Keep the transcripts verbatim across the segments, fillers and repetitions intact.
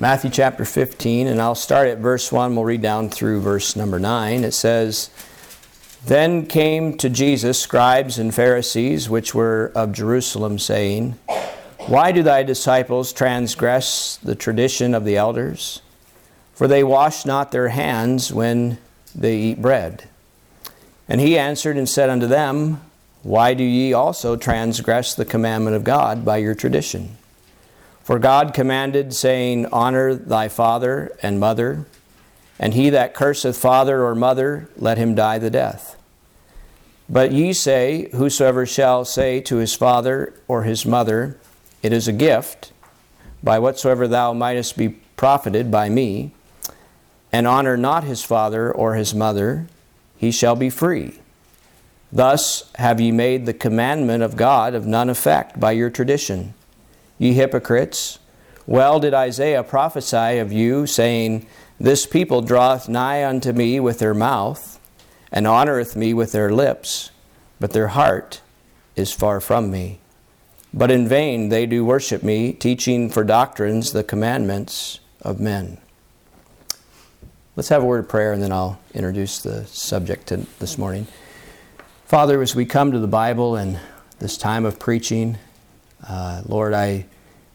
Matthew chapter fifteen, and I'll start at verse one. We'll read down through verse number nine. It says, Then came to Jesus scribes and Pharisees, which were of Jerusalem, saying, Why do thy disciples transgress the tradition of the elders? For they wash not their hands when they eat bread. And he answered and said unto them, Why do ye also transgress the commandment of God by your tradition? For God commanded, saying, Honor thy father and mother, and he that curseth father or mother, let him die the death. But ye say, Whosoever shall say to his father or his mother, It is a gift, by whatsoever thou mightest be profited by me, and honor not his father or his mother, he shall be free. Thus have ye made the commandment of God of none effect by your tradition. Ye hypocrites, well did Isaiah prophesy of you, saying, This people draweth nigh unto me with their mouth, and honoreth me with their lips, but their heart is far from me. But in vain they do worship me, teaching for doctrines the commandments of men. Let's have a word of prayer, and then I'll introduce the subject to this morning. Father, as we come to the Bible and this time of preaching, uh, Lord, I,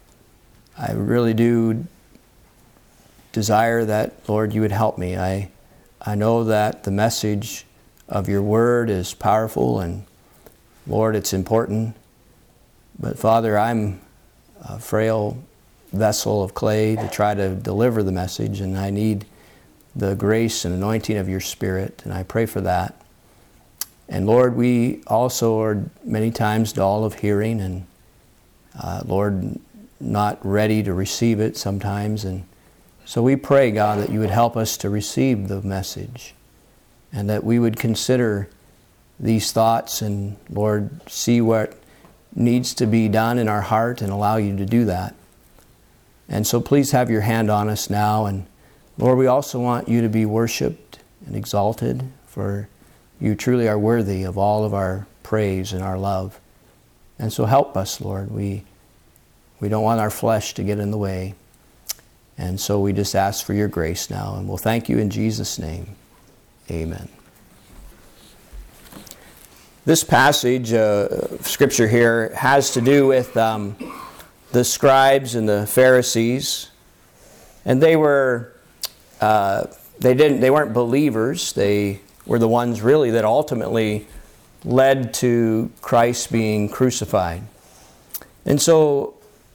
I really do desire that, Lord, you would help me. I, I know that the message of your word is powerful, and Lord, it's important. But Father, I'm a frail vessel of clay to try to deliver the message, and I need the grace and anointing of your Spirit, and I pray for that. And Lord, we also are many times dull of hearing, and uh, Lord, not ready to receive it sometimes. And so we pray, God, that you would help us to receive the message, and that we would consider these thoughts and, Lord, see what needs to be done in our heart and allow you to do that. And so please have your hand on us now. And Lord, we also want you to be worshiped and exalted, for you truly are worthy of all of our praise and our love. And so help us, Lord. We, we don't want our flesh to get in the way. And so we just ask for your grace now. And we'll thank you in Jesus' name. Amen. This passage uh, of Scripture here has to do with um, the scribes and the Pharisees. And they were, uh, they didn't, they weren't believers. They were the ones really that ultimately led to Christ being crucified. And so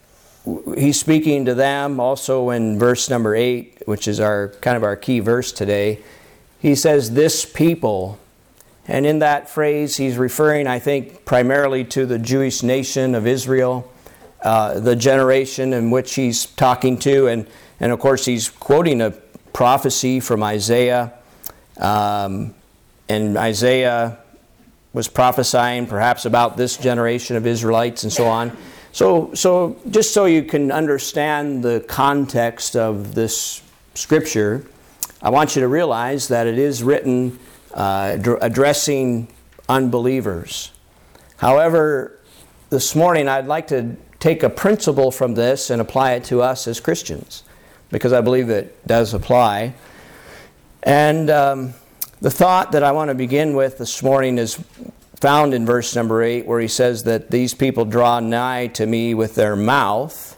he's speaking to them also in verse number eight, which is our kind of our key verse today. He says, this people, and in that phrase he's referring, I think, primarily to the Jewish nation of Israel, uh, the generation in which he's talking to. And, and of course he's quoting a prophecy from Isaiah. Um, and Isaiah was prophesying perhaps about this generation of Israelites and so on. So, so just so you can understand the context of this scripture, I want you to realize that it is written uh, addressing unbelievers. However, this morning I'd like to take a principle from this and apply it to us as Christians, because I believe it does apply. And um, the thought that I want to begin with this morning is found in verse number eight, where he says that these people draw nigh to me with their mouth,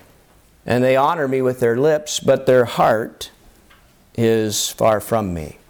and they honor me with their lips, but their heart is far from me.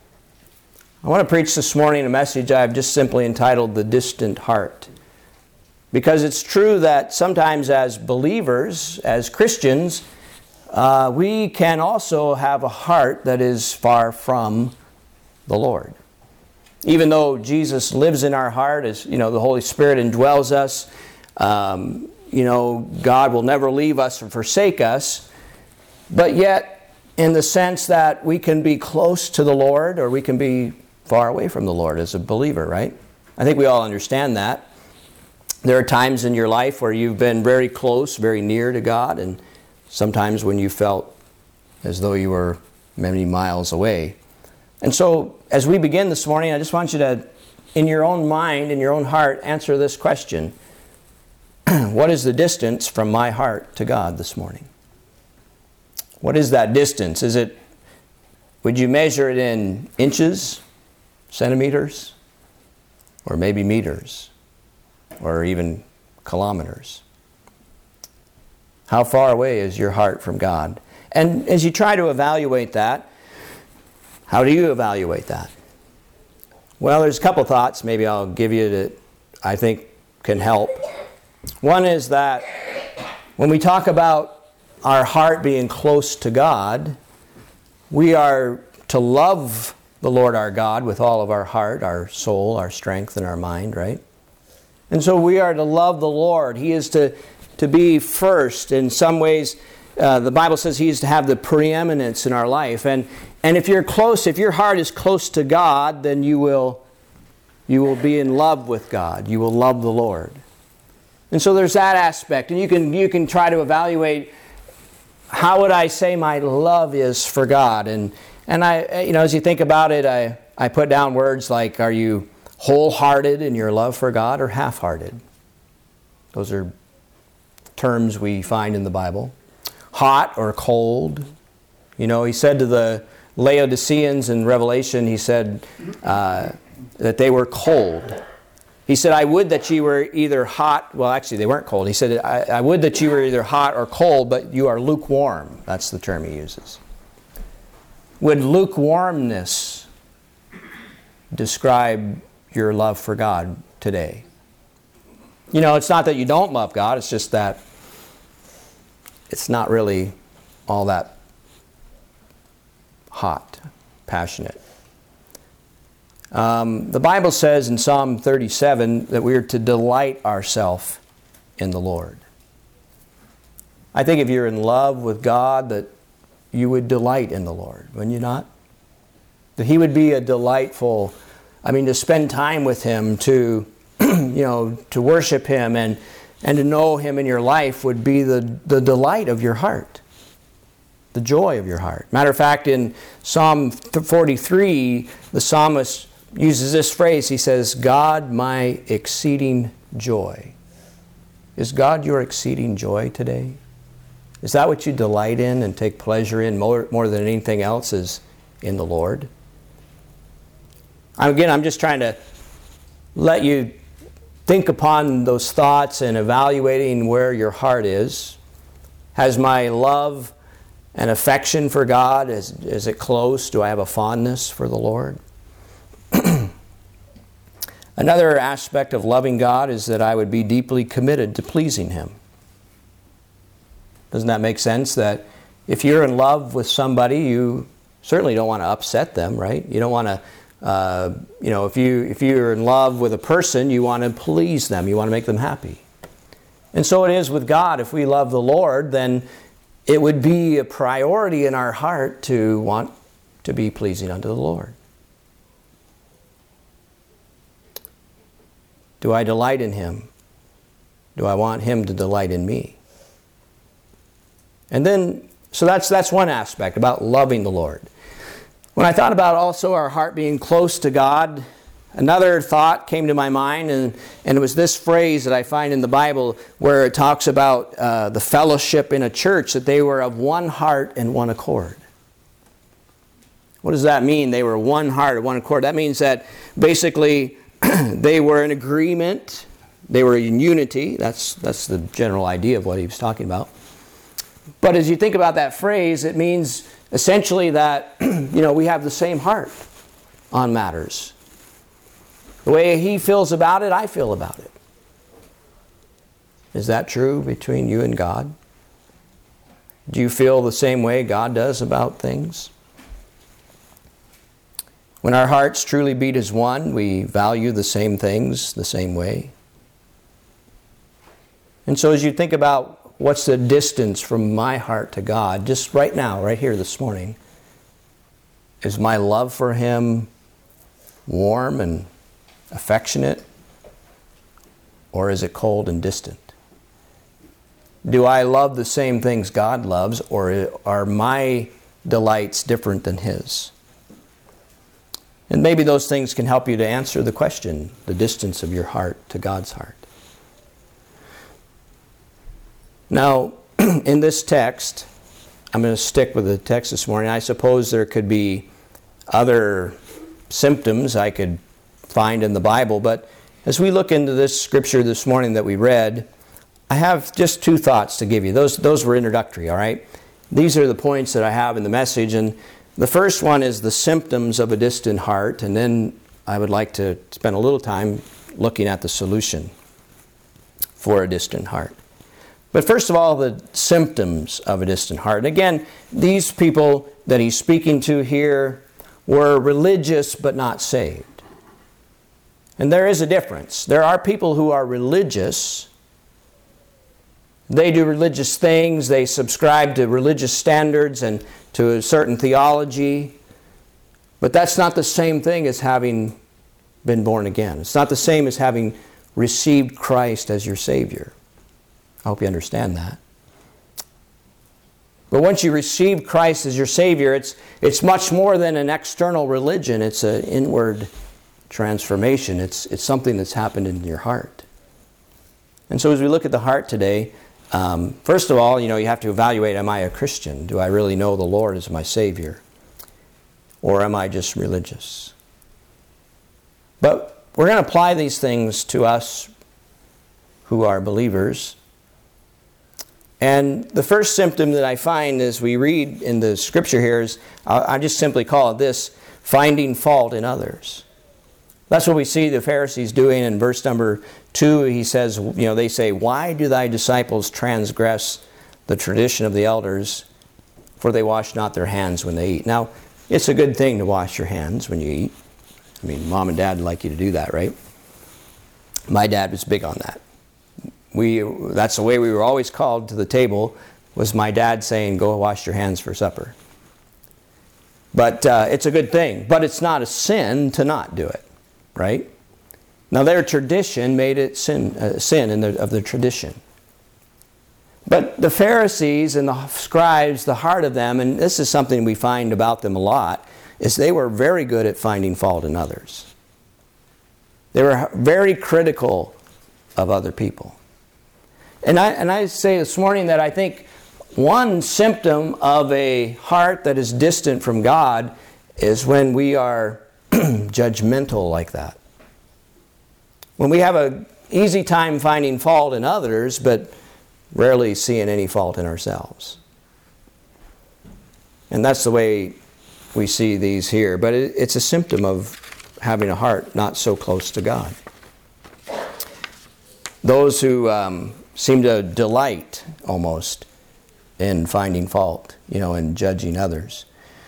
I want to preach this morning a message I've just simply entitled The Distant Heart. Because it's true that sometimes as believers, as Christians, uh, we can also have a heart that is far from the Lord. Even though Jesus lives in our heart, as you know, the Holy Spirit indwells us, um, you know, God will never leave us or forsake us, but yet in the sense that we can be close to the Lord or we can be far away from the Lord as a believer, right? I think we all understand that. There are times in your life where you've been very close, very near to God, and sometimes when you felt as though you were many miles away. And so, as we begin this morning, I just want you to, in your own mind, in your own heart, answer this question. What is the distance from my heart to God this morning? What is that distance? Is it, would you measure it in inches, centimeters, or maybe meters, or even kilometers? How far away is your heart from God? And as you try to evaluate that, how do you evaluate that? Well, there's a couple thoughts maybe I'll give you that I think can help. One is that when we talk about our heart being close to God, we are to love the Lord our God with all of our heart, our soul, our strength, and our mind, right? And so we are to love the Lord. He is to, to be first. In some ways, uh, the Bible says He is to have the preeminence in our life. And, and if you're close, if your heart is close to God, then you will, you will be in love with God. You will love the Lord. And so there's that aspect. And you can, you can try to evaluate, how would I say my love is for God? And and I, you know, as you think about it, I, I put down words like, are you wholehearted in your love for God or half-hearted? Those are terms we find in the Bible. Hot or cold. You know, He said to the Laodiceans in Revelation, He said uh, that they were cold. He said, I would that you were either hot, well actually they weren't cold. He said, I, I would that you were either hot or cold, but you are lukewarm. That's the term He uses. Would lukewarmness describe your love for God today? You know, it's not that you don't love God, it's just that it's not really all that hot, passionate. Um, the Bible says in Psalm thirty-seven that we are to delight ourselves in the Lord. I think if you're in love with God, that you would delight in the Lord, wouldn't you not? That He would be a delightful, I mean, to spend time with Him, to, you know, to worship Him and, and to know Him in your life would be the, the delight of your heart, the joy of your heart. Matter of fact, in Psalm forty-three, the psalmist uses this phrase. He says, God, my exceeding joy. Is God your exceeding joy today? Is that what you delight in and take pleasure in more, more than anything else, is in the Lord? Again, I'm just trying to let you think upon those thoughts and evaluating where your heart is. Has my love and affection for God, is, is it close? Do I have a fondness for the Lord? Another aspect of loving God is that I would be deeply committed to pleasing Him. Doesn't that make sense? That if you're in love with somebody, you certainly don't want to upset them, right? You don't want to, uh, you know, if you if you're in love with a person, you want to please them. You want to make them happy. And so it is with God. If we love the Lord, then it would be a priority in our heart to want to be pleasing unto the Lord. Do I delight in Him? Do I want Him to delight in me? And then, so that's that's one aspect about loving the Lord. When I thought about also our heart being close to God, another thought came to my mind, and, and it was this phrase that I find in the Bible where it talks about uh, the fellowship in a church, that they were of one heart and one accord. What does that mean? They were one heart and one accord. That means that basically they were in agreement, they were in unity. That's, that's the general idea of what he was talking about. But as you think about that phrase, it means essentially that, you know, we have the same heart on matters. The way he feels about it, I feel about it. Is that true between you and God? Do you feel the same way God does about things? When our hearts truly beat as one, we value the same things the same way. And so as you think about what's the distance from my heart to God, just right now, right here this morning, is my love for Him warm and affectionate, or is it cold and distant? Do I love the same things God loves, or are my delights different than His? And maybe those things can help you to answer the question, the distance of your heart to God's heart. Now, in this text, I'm going to stick with the text this morning. I suppose there could be other symptoms I could find in the Bible, but as we look into this scripture this morning that we read, I have just two thoughts to give you. Those, those were introductory, all right? These are the points that I have in the message, and the first one is the symptoms of a distant heart, and then I would like to spend a little time looking at the solution for a distant heart. But first of all, the symptoms of a distant heart. And again, these people that he's speaking to here were religious but not saved. And there is a difference. There are people who are religious. They do religious things. They subscribe to religious standards and to a certain theology. But that's not the same thing as having been born again. It's not the same as having received Christ as your Savior. I hope you understand that. But once you receive Christ as your Savior, it's, it's much more than an external religion. It's an inward transformation. It's, it's something that's happened in your heart. And so as we look at the heart today, um, first of all, you know, you have to evaluate, am I a Christian? Do I really know the Lord as my Savior? Or am I just religious? But we're going to apply these things to us who are believers. And the first symptom that I find as we read in the scripture here is, I just simply call it this, finding fault in others. That's what we see the Pharisees doing in verse number two. He says, you know, they say, why do thy disciples transgress the tradition of the elders, for they wash not their hands when they eat? Now, it's a good thing to wash your hands when you eat. I mean, mom and dad would like you to do that, right? My dad was big on that. We, that's the way we were always called to the table, was my dad saying, go wash your hands for supper. But uh, it's a good thing. But it's not a sin to not do it, right? Now their tradition made it sin, uh, sin in the, of the tradition. But the Pharisees and the scribes, the heart of them, and this is something we find about them a lot, is they were very good at finding fault in others. They were very critical of other people. And I, and I say this morning that I think one symptom of a heart that is distant from God is when we are judgmental like that. When we have an easy time finding fault in others, but rarely seeing any fault in ourselves. And that's the way we see these here. But it, it's a symptom of having a heart not so close to God. Those who um, seem to delight almost in finding fault, you know, and judging others.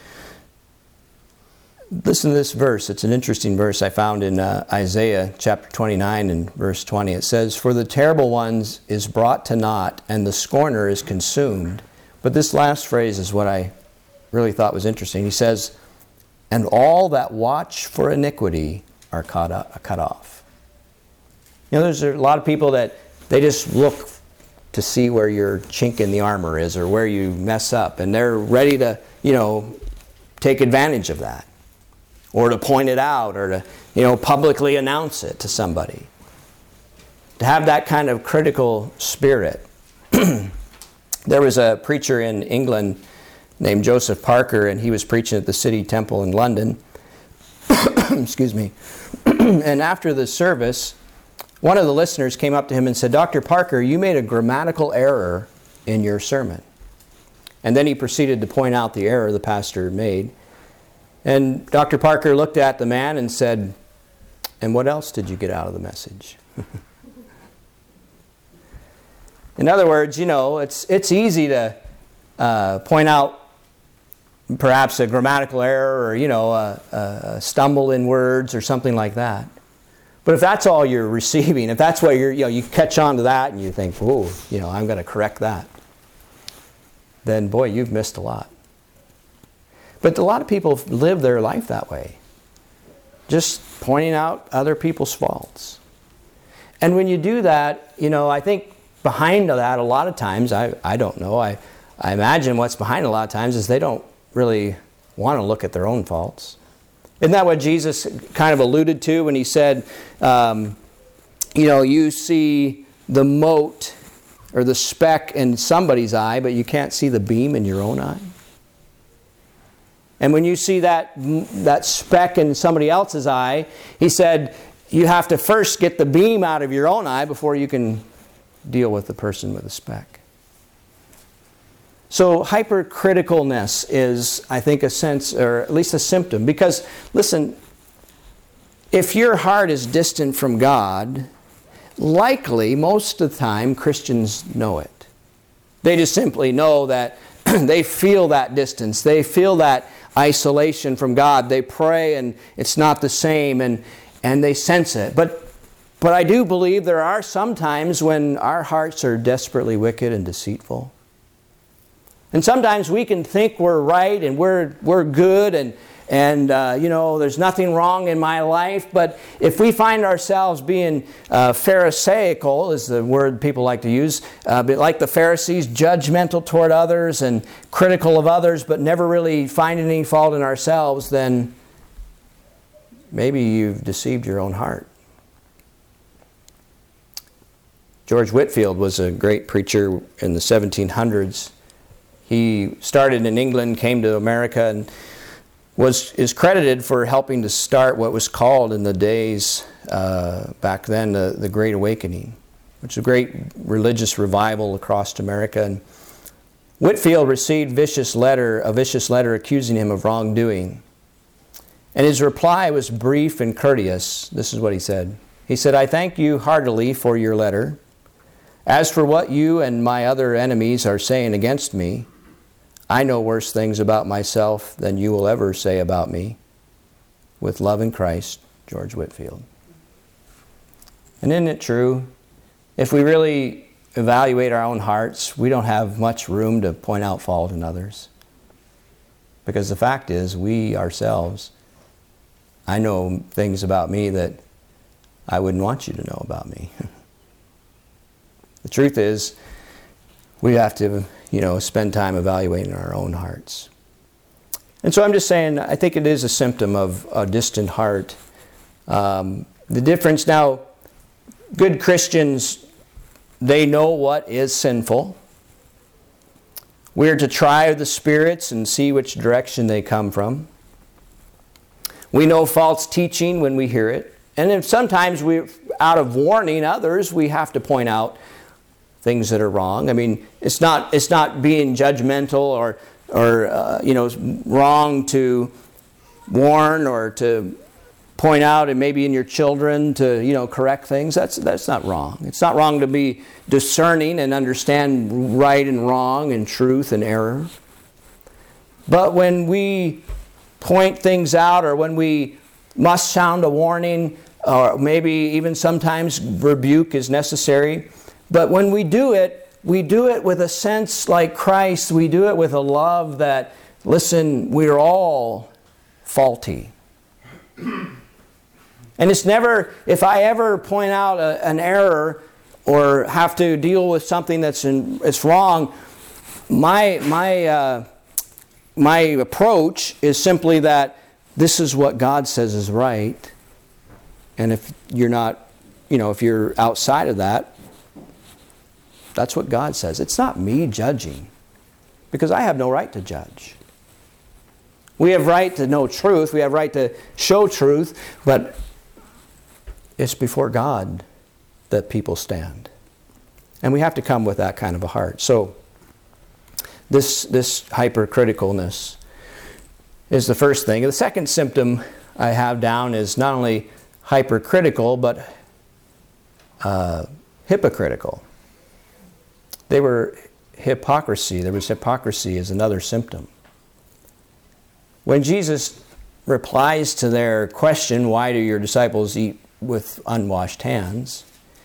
Listen to this verse. It's an interesting verse I found in uh, Isaiah chapter twenty-nine and verse twenty. It says, for the terrible one is brought to naught, and the scorner is consumed. But this last phrase is what I really thought was interesting. He says, and all that watch for iniquity are cut, up, cut off. You know, there's a lot of people that they just look to see where your chink in the armor is or where you mess up. And they're ready to, you know, take advantage of that. Or to point it out or to, you know, publicly announce it to somebody. To have that kind of critical spirit. There was a preacher in England named Joseph Parker, and he was preaching at the City Temple in London. Excuse me. And after the service, one of the listeners came up to him and said, Doctor Parker, you made a grammatical error in your sermon. And then he proceeded to point out the error the pastor made. And Doctor Parker looked at the man and said, and what else did you get out of the message? In other words, you know, it's it's easy to uh, point out perhaps a grammatical error or, you know, a, a stumble in words or something like that. But if that's all you're receiving, if that's what you're, you know, you catch on to that and you think, whoa, you know, I'm going to correct that, then boy, you've missed a lot. But a lot of people live their life that way, just pointing out other people's faults. And when you do that, you know, I think behind that a lot of times, I, I don't know, I, I imagine what's behind a lot of times is they don't really want to look at their own faults. Isn't that what Jesus kind of alluded to when he said, um, you know, you see the mote or the speck in somebody's eye, but you can't see the beam in your own eye? And when you see that, that speck in somebody else's eye, he said, you have to first get the beam out of your own eye before you can deal with the person with the speck. So hypercriticalness is, I think, a sense, or at least a symptom. Because, listen, if your heart is distant from God, likely, most of the time, Christians know it. They just simply know that they feel that distance. They feel that isolation from God. They pray and it's not the same, and, and they sense it. But, but I do believe there are some times when our hearts are desperately wicked and deceitful. And sometimes we can think we're right and we're, we're good and And, uh, you know, there's nothing wrong in my life. But if we find ourselves being uh, Pharisaical, is the word people like to use, uh, but like the Pharisees, judgmental toward others and critical of others, but never really finding any fault in ourselves, then maybe you've deceived your own heart. George Whitefield was a great preacher in the seventeen hundreds. He started in England, came to America, and was is credited for helping to start what was called in the days uh, back then the, the Great Awakening, which was a great religious revival across America. And Whitefield received vicious letter, a vicious letter accusing him of wrongdoing. And his reply was brief and courteous. This is what he said. He said, "I thank you heartily for your letter. As for what you and my other enemies are saying against me, I know worse things about myself than you will ever say about me. With love in Christ, George Whitefield." And isn't it true? If we really evaluate our own hearts, we don't have much room to point out fault in others. Because the fact is, we ourselves, I know things about me that I wouldn't want you to know about me. The truth is, we have to, you know, spend time evaluating our own hearts. And so I'm just saying, I think it is a symptom of a distant heart. Um, the difference now, good Christians, they know what is sinful. We're to try the spirits and see which direction they come from. We know false teaching when we hear it. And then sometimes we, out of warning others, we have to point out things that are wrong. I mean, it's not it's not being judgmental or or uh, you know, wrong to warn or to point out, and maybe in your children to, you know, correct things. That's that's not wrong. It's not wrong to be discerning and understand right and wrong and truth and error. But when we point things out, or when we must sound a warning, or maybe even sometimes rebuke is necessary. But when we do it, we do it with a sense like Christ. We do it with a love that, listen, we're all faulty. And it's never, if I ever point out a, an error or have to deal with something that's in, it's wrong, my my uh, my approach is simply that this is what God says is right. And if you're not, you know, if you're outside of that, that's what God says. It's not me judging, because I have no right to judge. We have right to know truth. We have right to show truth, but it's before God that people stand. And we have to come with that kind of a heart. So this, this hypercriticalness is the first thing. The second symptom I have down is not only hypercritical, but uh, hypocritical. They were hypocrisy. There was hypocrisy as another symptom. When Jesus replies to their question, why do your disciples eat with unwashed hands?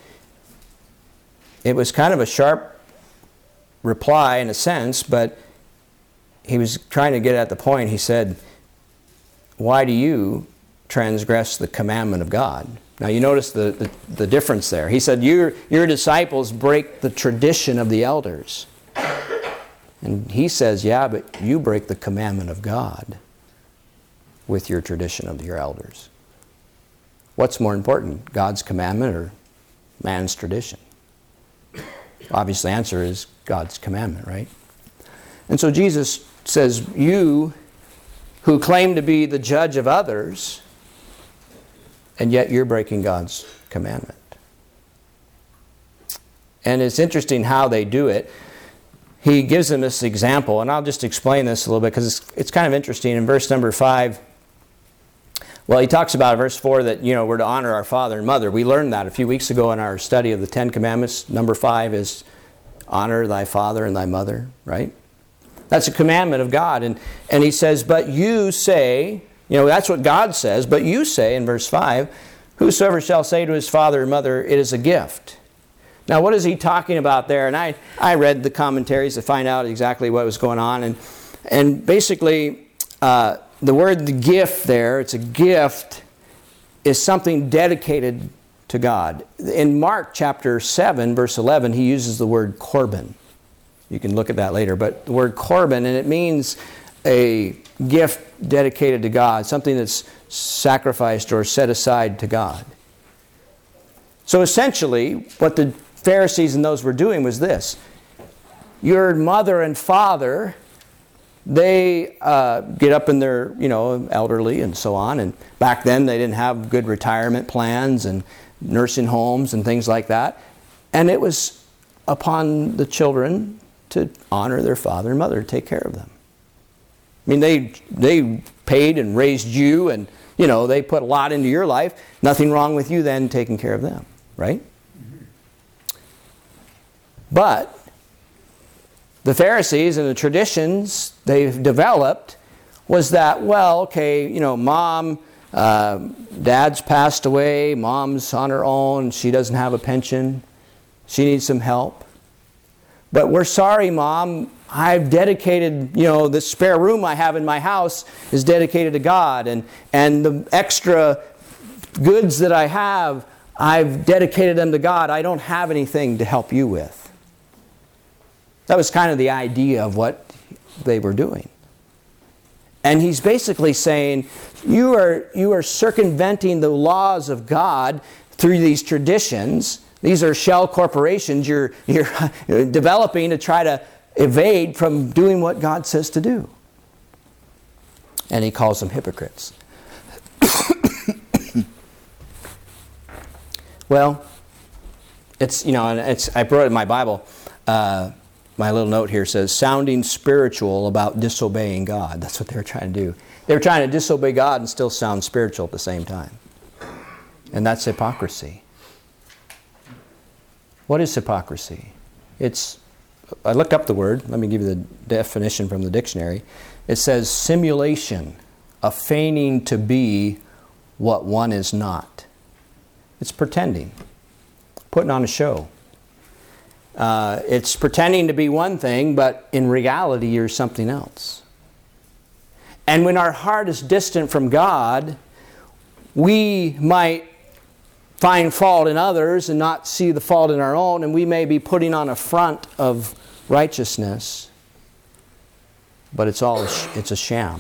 It was kind of a sharp reply in a sense, but he was trying to get at the point. He said, why do you transgress the commandment of God? Now you notice the, the, the difference there. He said, your, your disciples break the tradition of the elders. And he says, yeah, but you break the commandment of God with your tradition of your elders. What's more important, God's commandment or man's tradition? Obviously, the answer is God's commandment, right? And so Jesus says, you who claim to be the judge of others, and yet you're breaking God's commandment. And it's interesting how they do it. He gives them this example, and I'll just explain this a little bit because it's, it's kind of interesting. In verse number five, well, he talks about in verse four that, you know, we're to honor our father and mother. We learned that a few weeks ago in our study of the Ten Commandments. Number five is honor thy father and thy mother, right? That's a commandment of God. And, and he says, but you say, you know, that's what God says, but you say in verse five, whosoever shall say to his father or mother, it is a gift. Now, what is he talking about there? And I, I read the commentaries to find out exactly what was going on. And, and basically, uh, the word the gift there, it's a gift, is something dedicated to God. In Mark chapter seven, verse eleven, he uses the word Corban. You can look at that later. But the word Corban, and it means a gift dedicated to God, something that's sacrificed or set aside to God. So essentially, what the Pharisees and those were doing was this. Your mother and father, they uh, get up in their, you know, elderly and so on. And back then they didn't have good retirement plans and nursing homes and things like that. And it was upon the children to honor their father and mother, to take care of them. I mean, they they paid and raised you, and, you know, they put a lot into your life. Nothing wrong with you then taking care of them, right? But the Pharisees and the traditions they've developed was that, well, okay, you know, mom, uh, dad's passed away, mom's on her own, she doesn't have a pension, she needs some help. But we're sorry, Mom, I've dedicated, you know, the spare room I have in my house is dedicated to God, and, and the extra goods that I have, I've dedicated them to God. I don't have anything to help you with. That was kind of the idea of what they were doing. And he's basically saying, you are, you are circumventing the laws of God through these traditions. These are shell corporations you're, you're developing to try to evade from doing what God says to do. And he calls them hypocrites. Well, it's, you know, and it's, I wrote it in my Bible. Uh, my little note here says, sounding spiritual about disobeying God. That's what they were trying to do. They were trying to disobey God and still sound spiritual at the same time. And that's hypocrisy. What is hypocrisy? It's, I looked up the word. Let me give you the definition from the dictionary. It says simulation, a feigning to be what one is not. It's pretending, putting on a show. Uh, it's pretending to be one thing, but in reality you're something else. And when our heart is distant from God, we might find fault in others and not see the fault in our own, and we may be putting on a front of righteousness, but it's all a sh- it's a sham.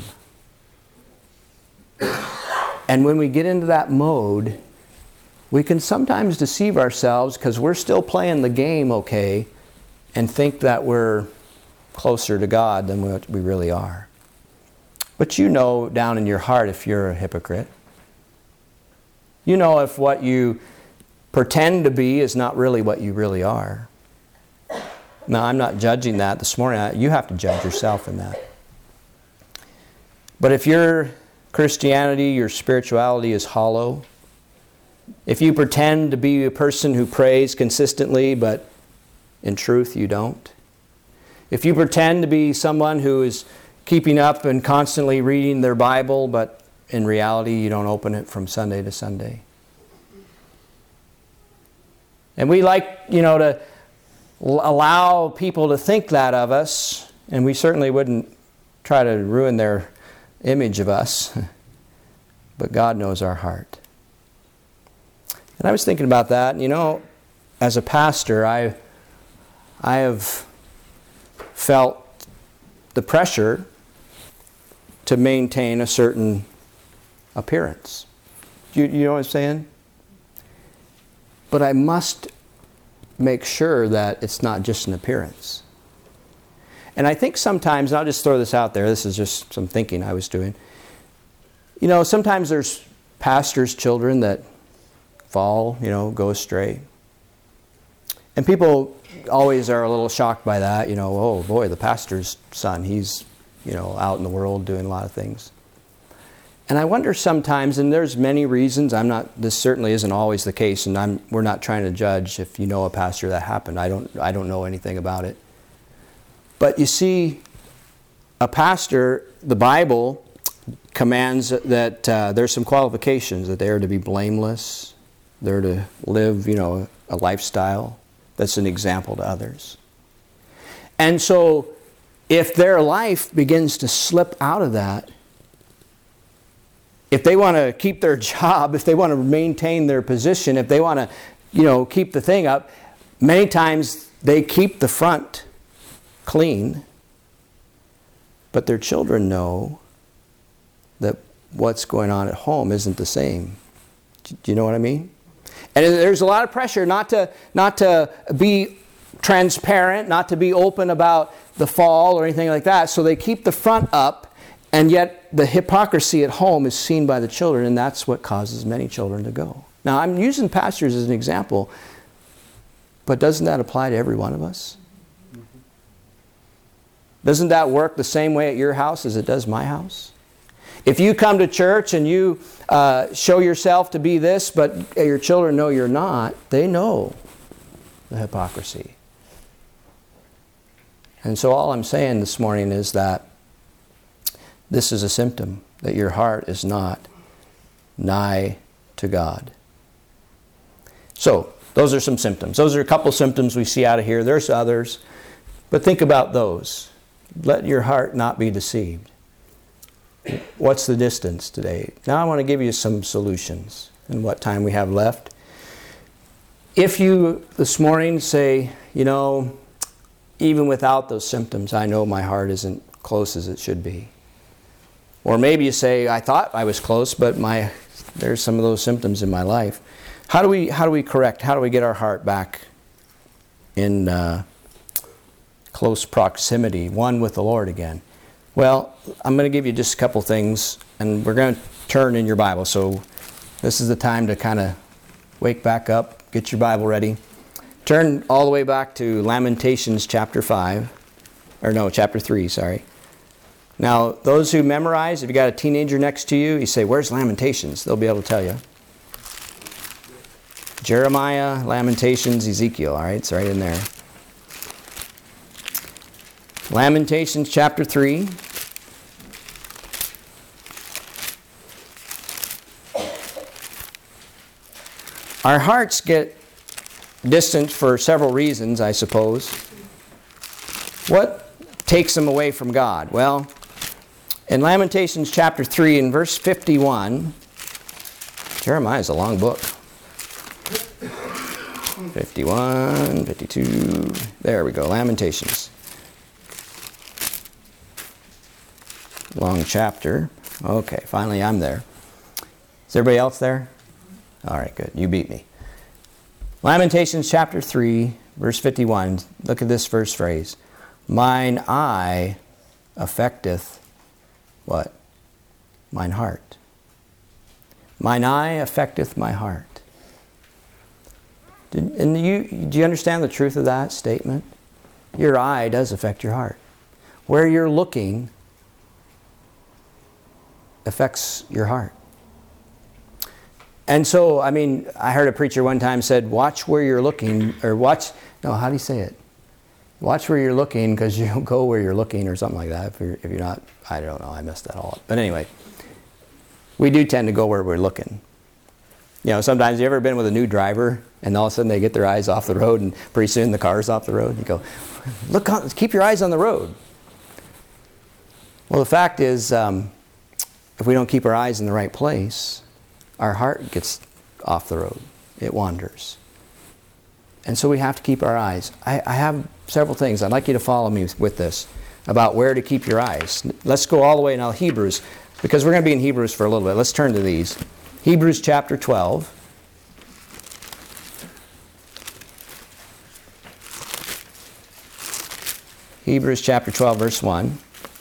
And when we get into that mode, we can sometimes deceive ourselves because we're still playing the game okay and think that we're closer to God than what we really are. But you know down in your heart if you're a hypocrite. You know if what you pretend to be is not really what you really are. Now, I'm not judging that this morning. You have to judge yourself in that. But if your Christianity, your spirituality is hollow, if you pretend to be a person who prays consistently, but in truth you don't, if you pretend to be someone who is keeping up and constantly reading their Bible, but in reality you don't open it from Sunday to Sunday. And we like, you know, to allow people to think that of us, and we certainly wouldn't try to ruin their image of us, but God knows our heart. And I was thinking about that, and you know, as a pastor, I, I have felt the pressure to maintain a certain appearance. You, you know what I'm saying? But I must make sure that it's not just an appearance. And I think sometimes, and I'll just throw this out there, this is just some thinking I was doing. You know, sometimes there's pastors' children that fall, you know, go astray. And people always are a little shocked by that, you know, oh boy, the pastor's son, he's, you know, out in the world doing a lot of things. And I wonder sometimes, and there's many reasons, I'm not, this certainly isn't always the case, and I'm, we're not trying to judge if you know a pastor that happened. I don't, I don't know anything about it. But you see, a pastor, the Bible commands that uh, there's some qualifications, that they are to be blameless, they're to live, you know, a lifestyle that's an example to others. And so, if their life begins to slip out of that, if they want to keep their job, if they want to maintain their position, if they want to, you know, keep the thing up, many times they keep the front clean, but their children know that what's going on at home isn't the same. Do you know what I mean? And there's a lot of pressure not to not to be transparent, not to be open about the fall or anything like that. So they keep the front up, and yet the hypocrisy at home is seen by the children, and that's what causes many children to go. Now, I'm using pastors as an example, but doesn't that apply to every one of us? Doesn't that work the same way at your house as it does my house? If you come to church and you uh, show yourself to be this, but your children know you're not, they know the hypocrisy. And so all I'm saying this morning is that this is a symptom that your heart is not nigh to God. So, those are some symptoms. Those are a couple symptoms we see out of here. There's others, but think about those. Let your heart not be deceived. What's the distance today? Now I want to give you some solutions in what time we have left. If you this morning say, you know, even without those symptoms, I know my heart isn't close as it should be. Or maybe you say, I thought I was close, but my there's some of those symptoms in my life. How do we how do we correct? How do we get our heart back in uh, close proximity, one with the Lord again? Well, I'm going to give you just a couple things, and we're going to turn in your Bible. So this is the time to kind of wake back up, get your Bible ready. Turn all the way back to Lamentations chapter five, or no, chapter three, sorry. Now, those who memorize, if you got a teenager next to you, you say, where's Lamentations? They'll be able to tell you. Jeremiah, Lamentations, Ezekiel, all right, it's right in there. Lamentations chapter three. Our hearts get distant for several reasons, I suppose. What takes them away from God? Well, in Lamentations chapter three and verse fifty-one, Jeremiah is a long book. fifty-one, fifty-two, there we go, Lamentations. Long chapter. Okay, finally I'm there. Is everybody else there? All right, good. You beat me. Lamentations chapter three, verse fifty-one. Look at this first phrase. Mine eye affecteth what? Mine heart. Mine eye affecteth my heart. Did, and you, do you understand the truth of that statement? Your eye does affect your heart. Where you're looking affects your heart. And so, I mean, I heard a preacher one time said, watch where you're looking, or watch, no, how do you say it? Watch where you're looking, because you'll go where you're looking, or something like that. If you're, if you're not, I don't know, I messed that all up. But anyway, we do tend to go where we're looking. You know, sometimes you ever been with a new driver, and all of a sudden they get their eyes off the road, and pretty soon the car's off the road. You go, look, on, keep your eyes on the road. Well, the fact is, um, if we don't keep our eyes in the right place, our heart gets off the road. It wanders. And so we have to keep our eyes. I, I have several things. I'd like you to follow me with this about where to keep your eyes. Let's go all the way now to Hebrews, because we're going to be in Hebrews for a little bit. Let's turn to these. Hebrews chapter twelve. Hebrews chapter twelve, verse one.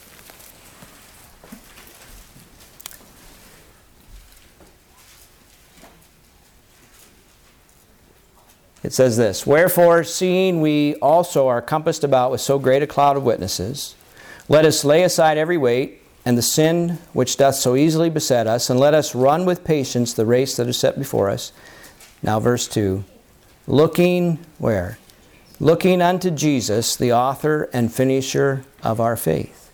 It says this, "Wherefore, seeing we also are compassed about with so great a cloud of witnesses, let us lay aside every weight, and the sin which doth so easily beset us, and let us run with patience the race that is set before us." Now verse two, "Looking," where? "Looking unto Jesus, the author and finisher of our faith."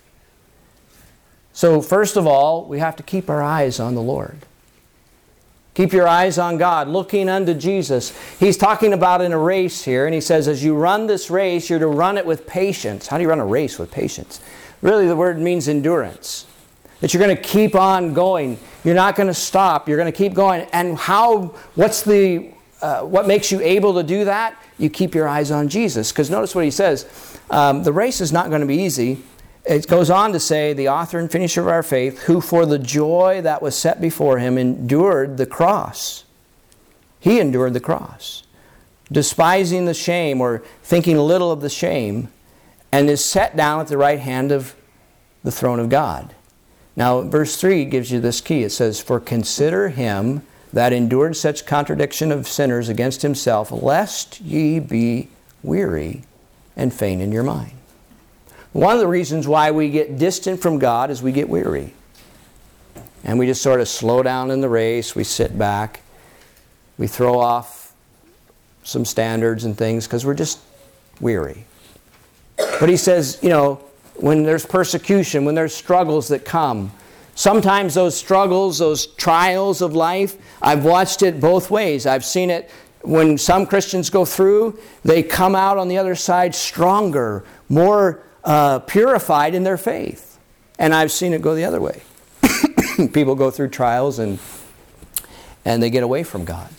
So first of all, we have to keep our eyes on the Lord. Keep your eyes on God, looking unto Jesus. He's talking about in a race here, and he says, as you run this race, you're to run it with patience. How do you run a race with patience? Really, the word means endurance. That you're going to keep on going. You're not going to stop. You're going to keep going. And how? What's the? Uh, what makes you able to do that? You keep your eyes on Jesus. Because notice what he says. Um, the race is not going to be easy. It goes on to say, the author and finisher of our faith, who for the joy that was set before him endured the cross. He endured the cross, despising the shame, or thinking little of the shame, and is set down at the right hand of the throne of God. Now, verse three gives you this key. It says, "For consider him that endured such contradiction of sinners against himself, lest ye be weary and faint in your mind." One of the reasons why we get distant from God is we get weary. And we just sort of slow down in the race. We sit back. We throw off some standards and things because we're just weary. But he says, you know, when there's persecution, when there's struggles that come, sometimes those struggles, those trials of life, I've watched it both ways. I've seen it when some Christians go through, they come out on the other side stronger, more uh, purified in their faith. And I've seen it go the other way. People go through trials and and they get away from God.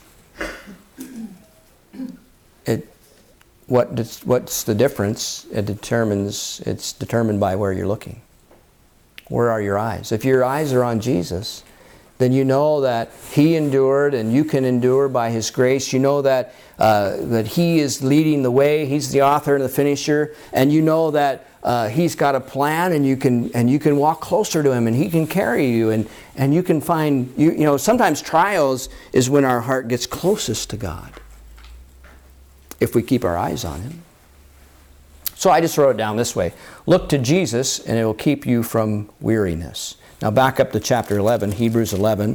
It what does, what's the difference? It determines it's determined by where you're looking. Where are your eyes? If your eyes are on Jesus, then you know that He endured and you can endure by His grace. You know that uh, that He is leading the way. He's the author and the finisher. And you know that uh, He's got a plan, and you can and you can walk closer to Him, and He can carry you, and, and you can find, you, you know, sometimes trials is when our heart gets closest to God, if we keep our eyes on Him. So I just wrote it down this way. Look to Jesus, and it will keep you from weariness. Now back up to chapter eleven, Hebrews eleven,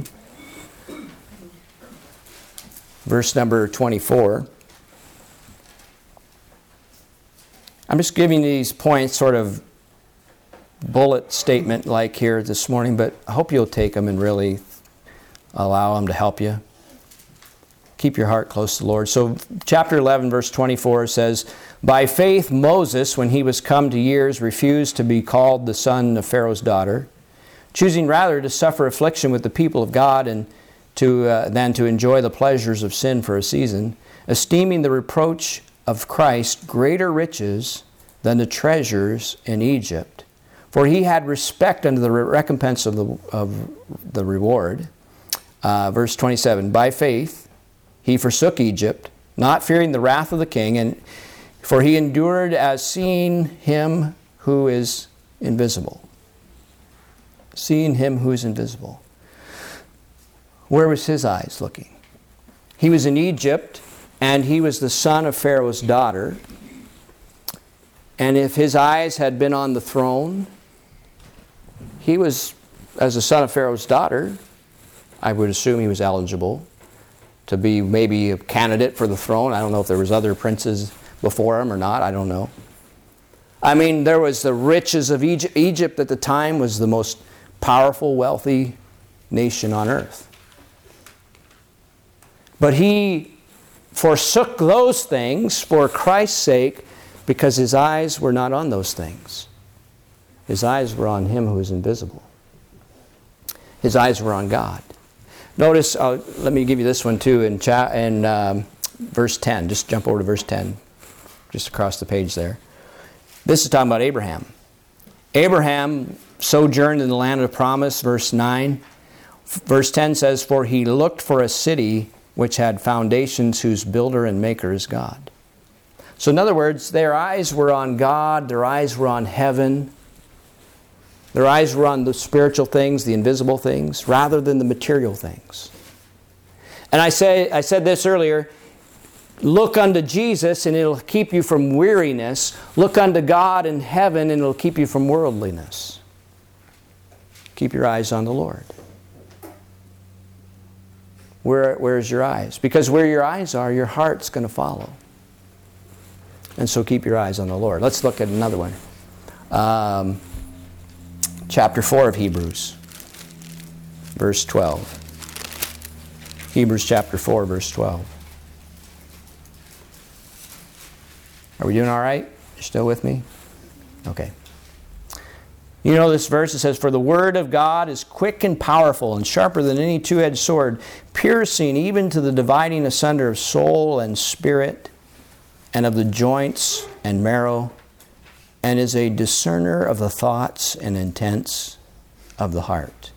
verse number twenty-four. I'm just giving these points sort of bullet statement like here this morning, but I hope you'll take them and really allow them to help you. Keep your heart close to the Lord. So chapter eleven, verse twenty-four says, "By faith Moses, when he was come to years, refused to be called the son of Pharaoh's daughter, choosing rather to suffer affliction with the people of God and to uh, than to enjoy the pleasures of sin for a season, esteeming the reproach of Christ greater riches than the treasures in Egypt. For he had respect unto the recompense of the, of the reward." Uh, verse twenty-seven, "By faith he forsook Egypt, not fearing the wrath of the king, and for he endured as seeing him who is invisible." Seeing him who is invisible. Where was his eyes looking? He was in Egypt, and he was the son of Pharaoh's daughter. And if his eyes had been on the throne, he was, as the son of Pharaoh's daughter, I would assume he was eligible to be maybe a candidate for the throne. I don't know if there was other princes before him or not. I don't know. I mean, there was the riches of Egypt. Egypt at the time was the most powerful, wealthy nation on earth. But he forsook those things for Christ's sake because his eyes were not on those things. His eyes were on Him who is invisible. His eyes were on God. Notice, uh, let me give you this one too, in, cha- in um, verse ten. Just jump over to verse ten, just across the page there. This is talking about Abraham. Abraham sojourned in the land of promise, verse nine. Verse ten says, "For he looked for a city which had foundations, whose builder and maker is God." So in other words, their eyes were on God, their eyes were on heaven, their eyes were on the spiritual things, the invisible things, rather than the material things. And I say, I said this earlier, look unto Jesus and it'll keep you from weariness. Look unto God in heaven and it'll keep you from worldliness. Keep your eyes on the Lord. Where, where's your eyes? Because where your eyes are, your heart's going to follow. And so keep your eyes on the Lord. Let's look at another one. Um, chapter four of Hebrews, verse twelve. Hebrews chapter four, verse twelve. Are we doing all right? You're still with me? Okay. You know this verse, it says, "For the word of God is quick and powerful and sharper than any two-edged sword, piercing even to the dividing asunder of soul and spirit, and of the joints and marrow, and is a discerner of the thoughts and intents of the heart."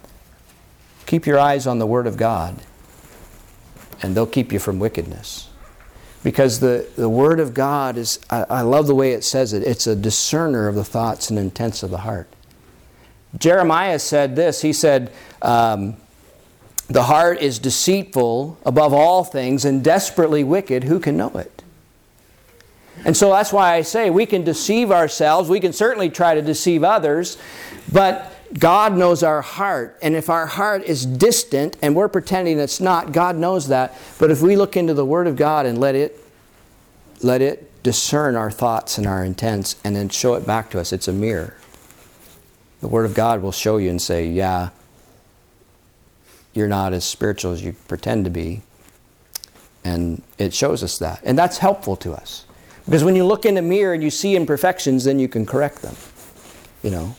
Keep your eyes on the Word of God, and they'll keep you from wickedness. Because the, the Word of God is, I, I love the way it says it, it's a discerner of the thoughts and intents of the heart. Jeremiah said this, he said, um, "The heart is deceitful above all things and desperately wicked, who can know it?" And so that's why I say we can deceive ourselves. We can certainly try to deceive others. But God knows our heart. And if our heart is distant and we're pretending it's not, God knows that. But if we look into the Word of God and let it, let it discern our thoughts and our intents and then show it back to us, it's a mirror. The Word of God will show you and say, yeah, you're not as spiritual as you pretend to be. And it shows us that. And that's helpful to us. Because when you look in the mirror and you see imperfections, then you can correct them. You know.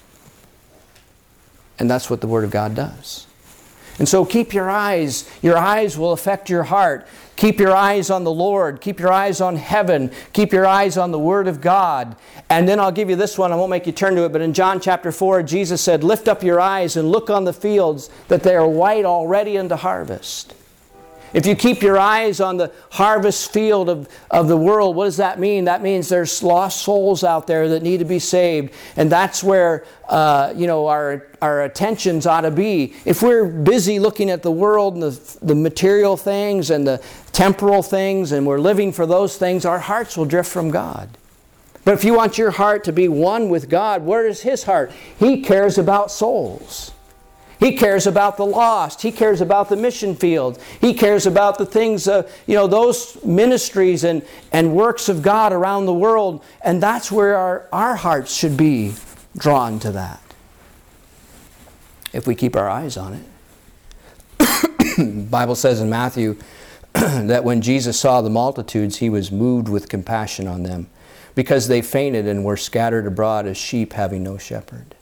And that's what the Word of God does. And so keep your eyes. Your eyes will affect your heart. Keep your eyes on the Lord. Keep your eyes on heaven. Keep your eyes on the Word of God. And then I'll give you this one. I won't make you turn to it. But in John chapter four, Jesus said, "Lift up your eyes and look on the fields, that they are white already unto harvest." If you keep your eyes on the harvest field of, of the world, what does that mean? That means there's lost souls out there that need to be saved. And that's where uh, you know, our, our attentions ought to be. If we're busy looking at the world and the, the material things and the temporal things, and we're living for those things, our hearts will drift from God. But if you want your heart to be one with God, where is His heart? He cares about souls. He cares about the lost. He cares about the mission field. He cares about the things, uh, you know, those ministries and, and works of God around the world. And that's where our, our hearts should be drawn to that. If we keep our eyes on it. The Bible says in Matthew that when Jesus saw the multitudes, He was moved with compassion on them, because they fainted and were scattered abroad as sheep having no shepherd.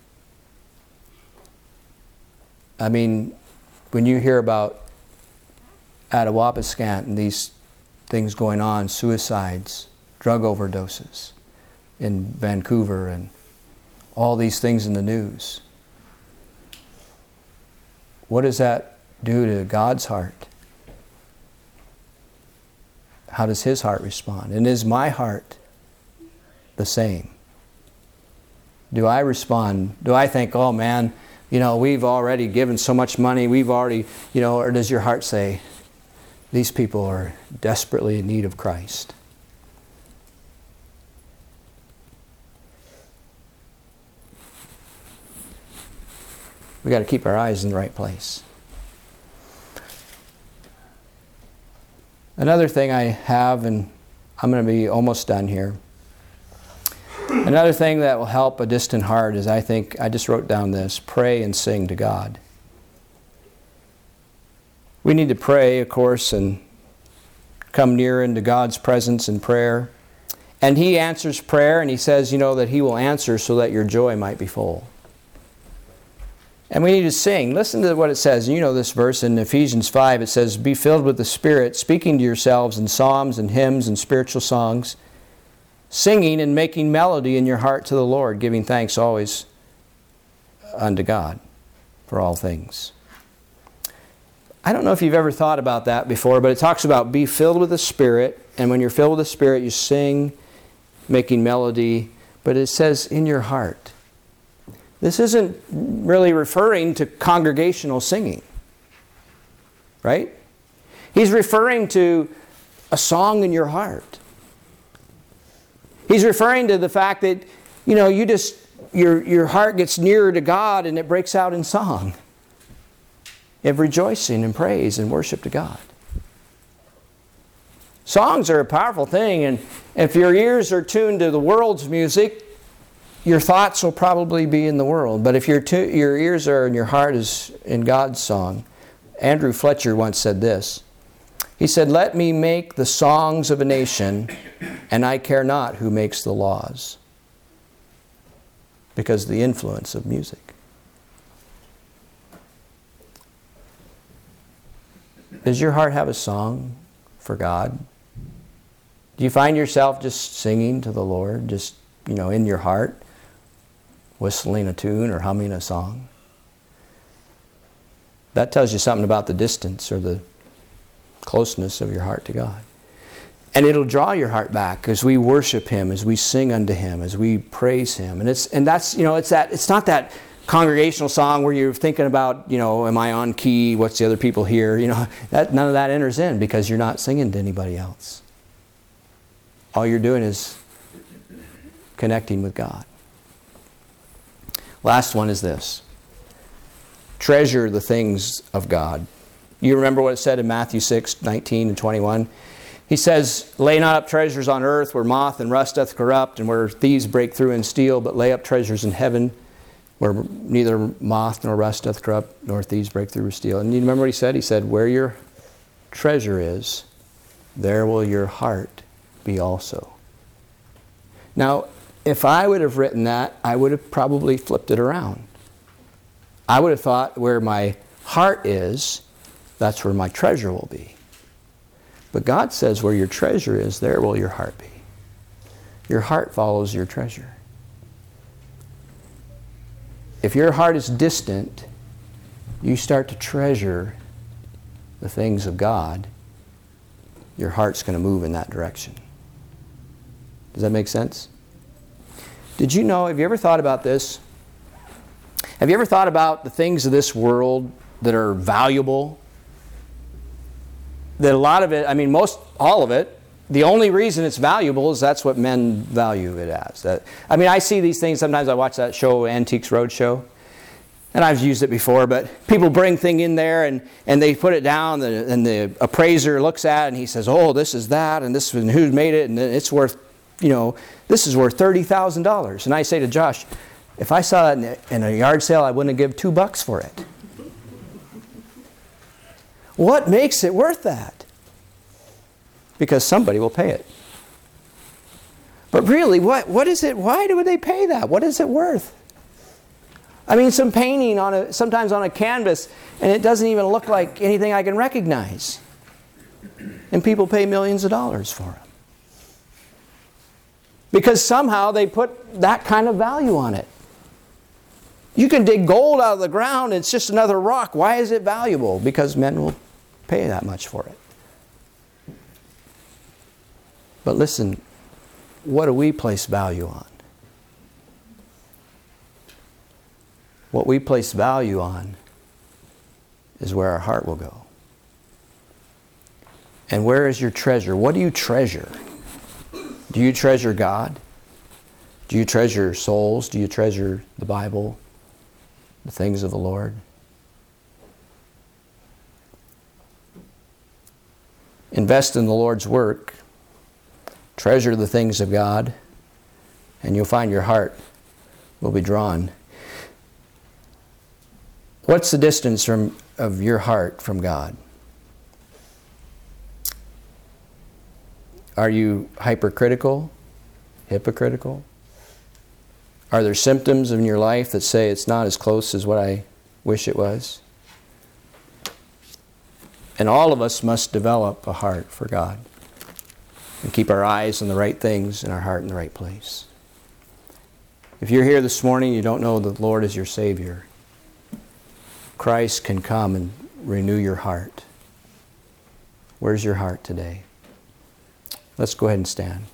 I mean, when you hear about Attawapiskat and these things going on, suicides, drug overdoses in Vancouver, and all these things in the news, what does that do to God's heart? How does His heart respond? And is my heart the same? Do I respond? Do I think, oh man, you know, we've already given so much money, we've already, you know, or does your heart say, these people are desperately in need of Christ? We got to keep our eyes in the right place. Another thing I have, and I'm going to be almost done here. Another thing that will help a distant heart is, I think, I just wrote down this, pray and sing to God. We need to pray, of course, and come near into God's presence in prayer. And He answers prayer, and He says, you know, that He will answer so that your joy might be full. And we need to sing. Listen to what it says. You know this verse in Ephesians five. It says, "Be filled with the Spirit, speaking to yourselves in psalms and hymns and spiritual songs, singing and making melody in your heart to the Lord, giving thanks always unto God for all things." I don't know if you've ever thought about that before, but it talks about be filled with the Spirit, and when you're filled with the Spirit, you sing, making melody, but it says in your heart. This isn't really referring to congregational singing, right? He's referring to a song in your heart. He's referring to the fact that, you know, you just, your, your heart gets nearer to God and it breaks out in song. Of rejoicing and praise and worship to God. Songs are a powerful thing, and if your ears are tuned to the world's music, your thoughts will probably be in the world. But if your, tu- your ears are and your heart is in God's song, Andrew Fletcher once said this. He said, "Let me make the songs of a nation, and I care not who makes the laws." Because of the influence of music. Does your heart have a song for God? Do you find yourself just singing to the Lord, just, you know, in your heart, whistling a tune or humming a song? That tells you something about the distance or the closeness of your heart to God. And it'll draw your heart back as we worship Him, as we sing unto Him, as we praise Him. And it's and that's, you know, it's that it's not that congregational song where you're thinking about, you know, am I on key? What's the other people hear? You know, that none of that enters in because you're not singing to anybody else. All you're doing is connecting with God. Last one is this. Treasure the things of God. You remember what it said in Matthew six, nineteen and twenty-one? He says, "Lay not up treasures on earth where moth and rust doth corrupt and where thieves break through and steal, but lay up treasures in heaven where neither moth nor rust doth corrupt, nor thieves break through or steal." And you remember what he said? He said, "Where your treasure is, there will your heart be also." Now, if I would have written that, I would have probably flipped it around. I would have thought where my heart is, that's where my treasure will be. But God says where your treasure is, there will your heart be. Your heart follows your treasure. If your heart is distant, you start to treasure the things of God, your heart's going to move in that direction. Does that make sense? Did you know, have you ever thought about this? Have you ever thought about the things of this world that are valuable? That a lot of it, I mean most, all of it, the only reason it's valuable is that's what men value it as. That, I mean, I see these things, sometimes I watch that show, Antiques Roadshow, and I've used it before, but people bring thing in there and, and they put it down, and, and the appraiser looks at it and he says, "Oh, this is that, and this is who made it, and it's worth, you know, this is worth thirty thousand dollars. And I say to Josh, if I saw that in a, in a yard sale, I wouldn't give two bucks for it. What makes it worth that? Because somebody will pay it. But really, what, what is it? Why do they pay that? What is it worth? I mean, some painting on a sometimes on a canvas, and it doesn't even look like anything I can recognize. And people pay millions of dollars for them. Because somehow they put that kind of value on it. You can dig gold out of the ground, it's just another rock. Why is it valuable? Because men will pay that much for it. But listen, what do we place value on? What we place value on is where our heart will go. And where is your treasure? What do you treasure? Do you treasure God? Do you treasure souls? Do you treasure the Bible? The things of the Lord? Invest in the Lord's work. Treasure the things of God. And you'll find your heart will be drawn. What's the distance from of your heart from God? Are you hypercritical? Hypocritical? Are there symptoms in your life that say it's not as close as what I wish it was? And all of us must develop a heart for God and keep our eyes on the right things and our heart in the right place. If you're here this morning, you don't know the Lord is your Savior. Christ can come and renew your heart. Where's your heart today? Let's go ahead and stand.